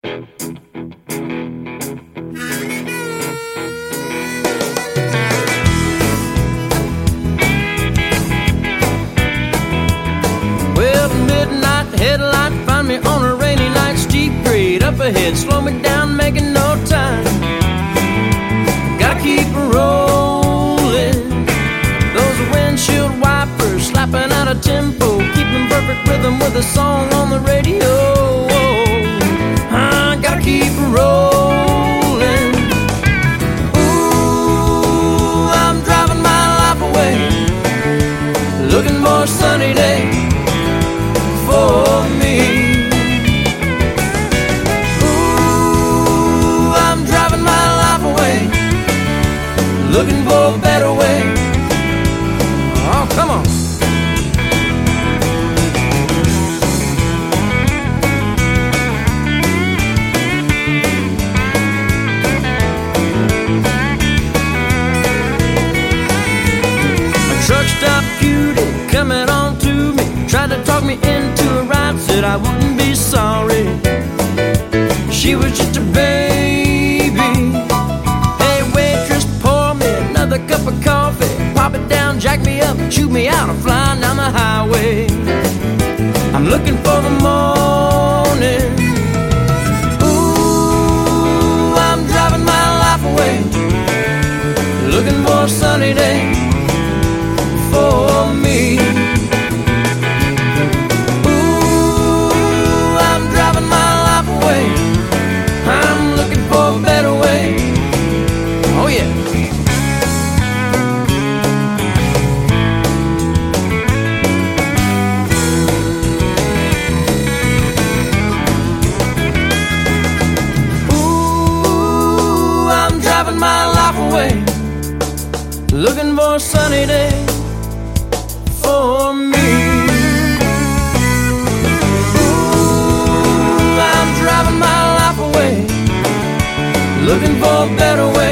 Well, midnight headlight find me on a rainy night, steep grade up ahead, slow me down, making no time. Gotta keep rolling. Those windshield wipers slapping out a tempo, keeping perfect rhythm with a song on the radio. I gotta keep rolling. Ooh, I'm driving my life away, looking for a sunny day for me. Ooh, I'm driving my life away, looking for a better way. Oh, come on. A truck stop cutie coming on to me, tried to talk me into a ride, said I wouldn't be sorry. She was just a baby. Hey waitress, pour me another cup of coffee, pop it down, jack me up, shoot me out, I'm flying down the highway. I'm looking for the morning. Ooh, I'm driving my life away, looking for a sunny day for me. Ooh, I'm driving my life away, I'm looking for a better way. Oh yeah. Ooh, I'm driving my life away, looking for a sunny day for me. Ooh, I'm driving my life away, looking for a better way.